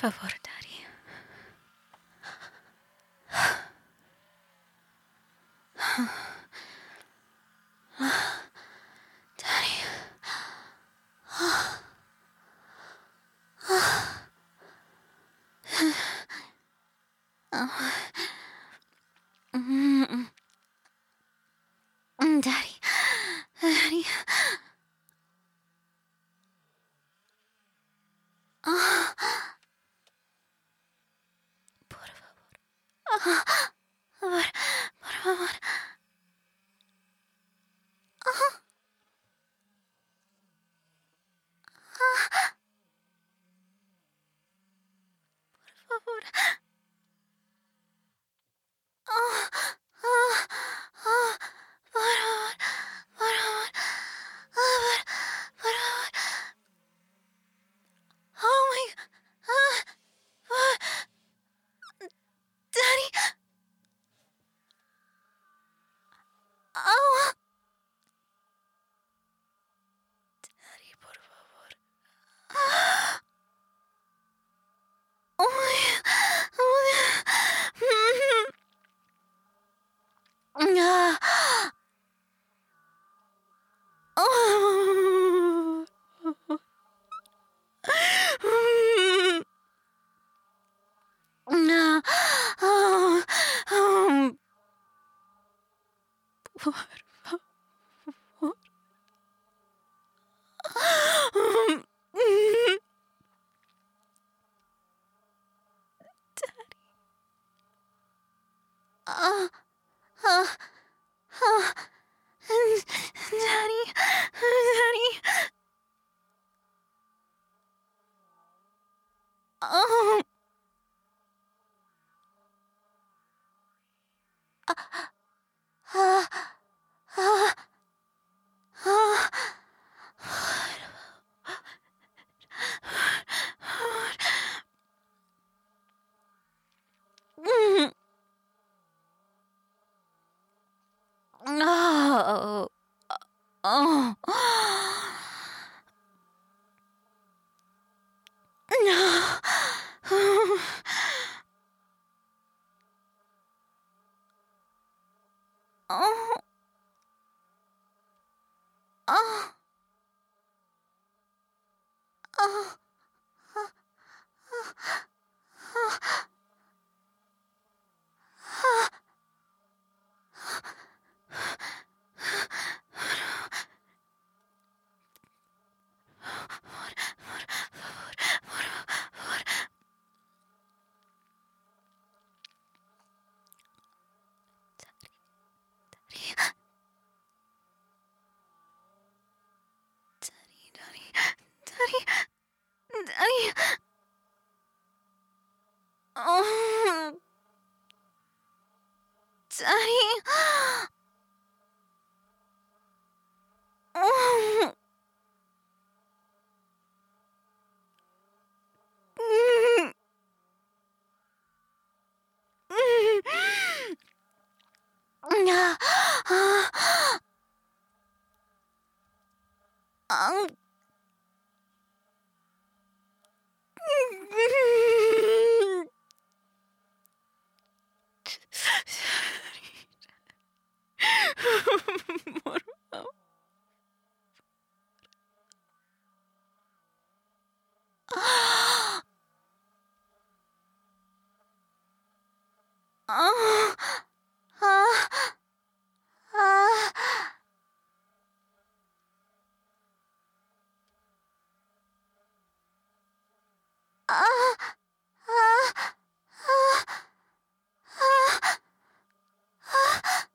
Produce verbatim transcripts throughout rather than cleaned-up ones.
favor, Daddy. Daddy. Mm, mm, Daddy. Daddy. Ah, por favor. Ah, por, por favor. Ah, ah, por favor. Ah, ah, ah, por favor. Por favor. Ah, por, por favor. Oh my God. Ah, ah, Daddy. Oh. Daddy, por favor. Ah, oh my God. Oh my God. Ah. Oh. No. Oh. Oh. Por favor. Ah. Ah. Ah. Daddy. Daddy. Oh. Ah. Ah. Ah. Ah. Mm. Oh. Oh. No. Oh. Oh. Oh. Daddy, Daddy, Daddy, Daddy. Oh, Daddy. Oh. Mm. Mm. Ah. Um. Por favor. Ah. Ah. Ah. Ah. Ah. Ah. Ah. Ah.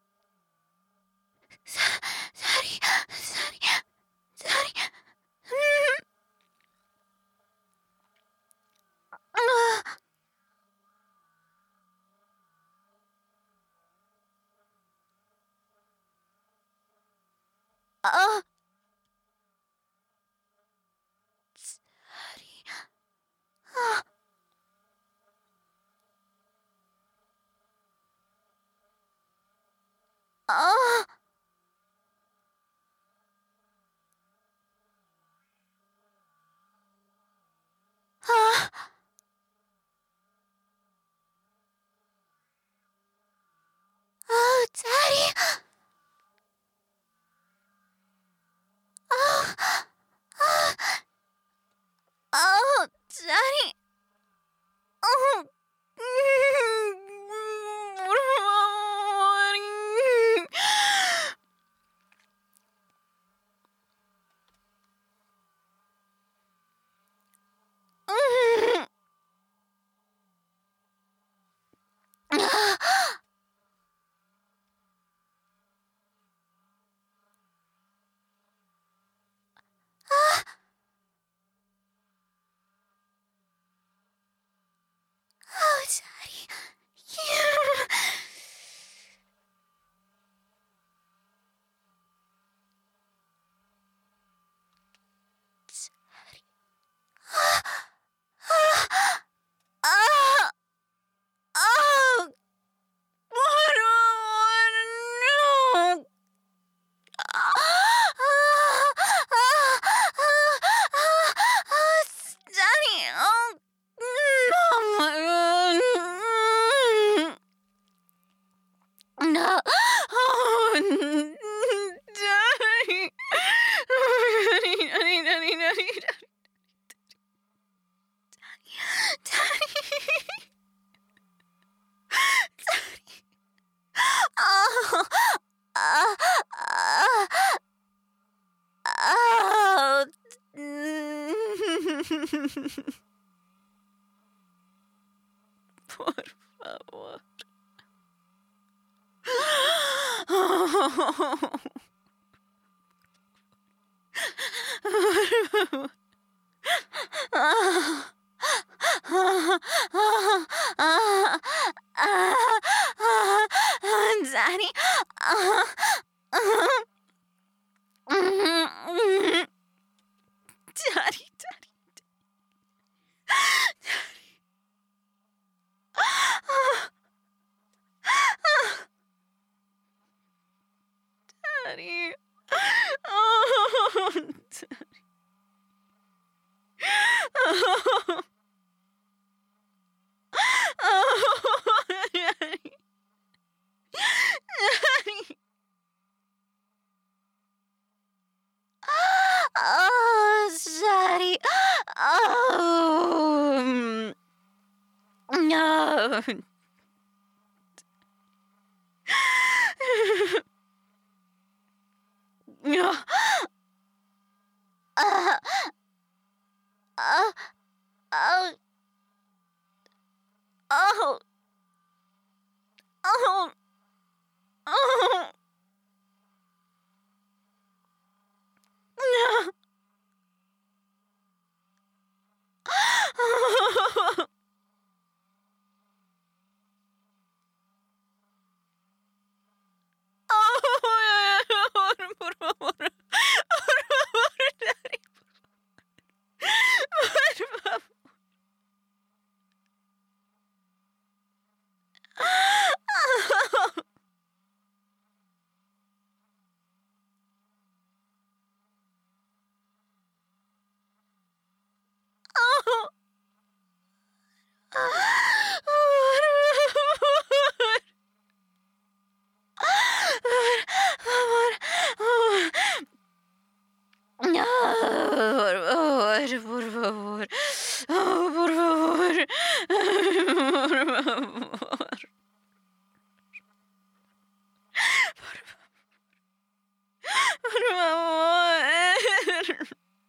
Daddy, Daddy, Daddy. Mm. Ah. Ah. Daddy. Ah. Ah. Ah. Daddy. Oh, oh, oh, Daddy. Oh, por favor. Oh, Daddy. Yeah. Daddy. Oh, oh, what, what, no. Daddy, oh, no, no, oh, Daddy, Daddy, Daddy, Daddy, Daddy, Daddy, Daddy, oh, uh, uh, oh, por favor. Daddy. Daddy, Daddy, Daddy. Oh, Daddy. Oh, oh, Daddy. Daddy. Oh, Daddy. Oh, no. No. Uh, uh, oh, oh, oh, oh, no. Oh, por favor, por favor, Daddy, por favor. Oh, no, por favor, por favor, oh, por favor, por favor, por favor.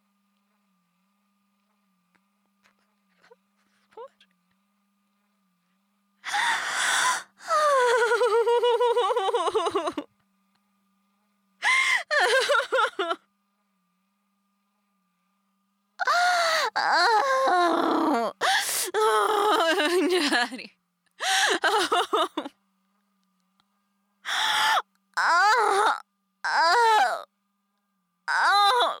Oh, oh, Daddy. Oh, oh, oh, oh.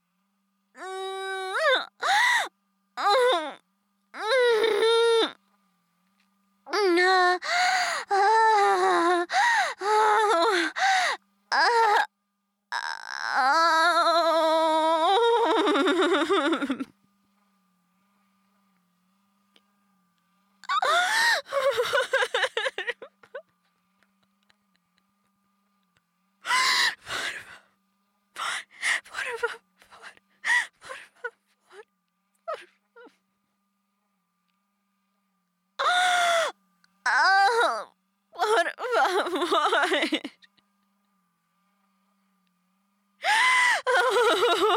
Mm, mm, mm. No. Ah, oh, ah, ah.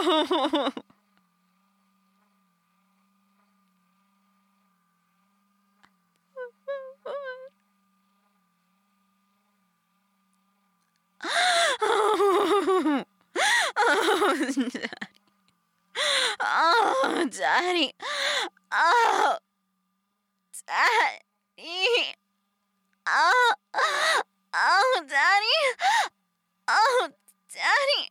Oh, Daddy. Oh, Daddy. Oh, Daddy. Oh, oh, Daddy. Oh, Daddy.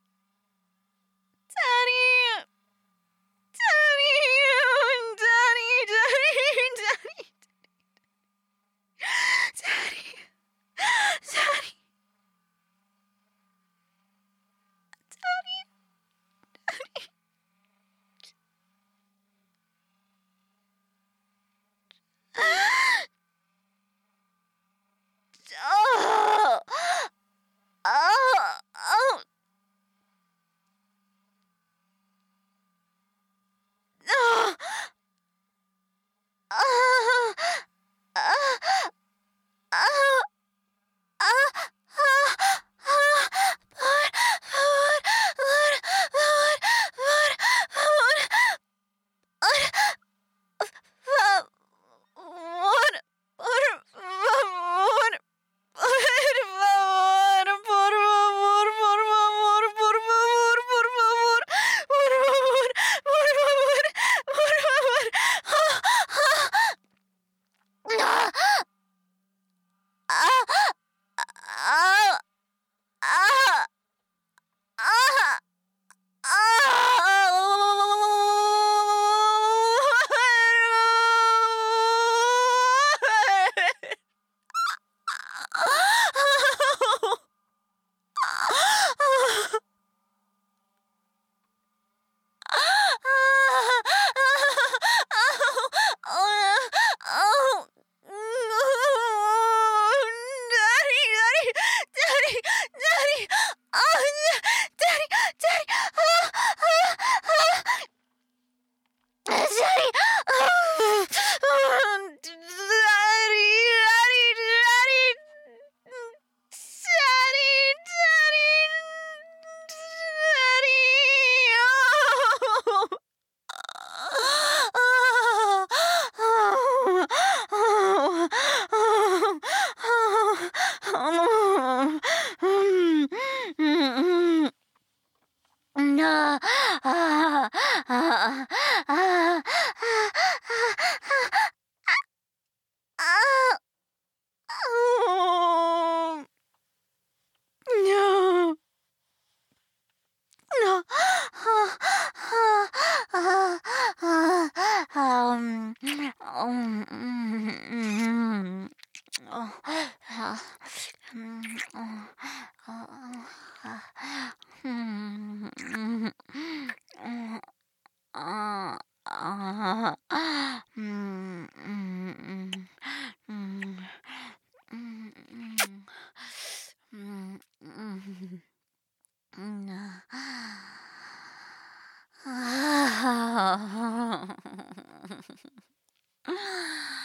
Daddy. Daddy. Daddy. Daddy. Daddy. Daddy. Daddy. Oh, oh, oh, no. Oh, oh, oh, oh, oh, oh, Lord, Lord, Lord, Lord, Lord, Lord, Lord, Lord, Lord, Lord, por favor, por favor, por favor, por favor, por favor, por favor, por favor, por favor. Ah, ah, ah, ah, ah, ah. Daddy, Daddy, Daddy, Daddy, oh, Daddy, Daddy, oh, oh, oh. Daddy, oh, oh, Daddy, Daddy, Daddy, Daddy, Daddy, Daddy, oh. Oh, oh, oh, oh, oh, oh, mm, mm, mm. No. Ah, ah, ah, ah, oh, no. No. Um, um, mm, oh, uh, mm, oh, uh, mm, mm, mm, uh, uh, mm, mm, mm, mm, mm, mm, mm,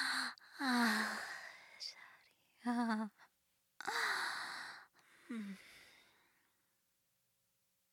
Ah, sorry. Ah. Hmm.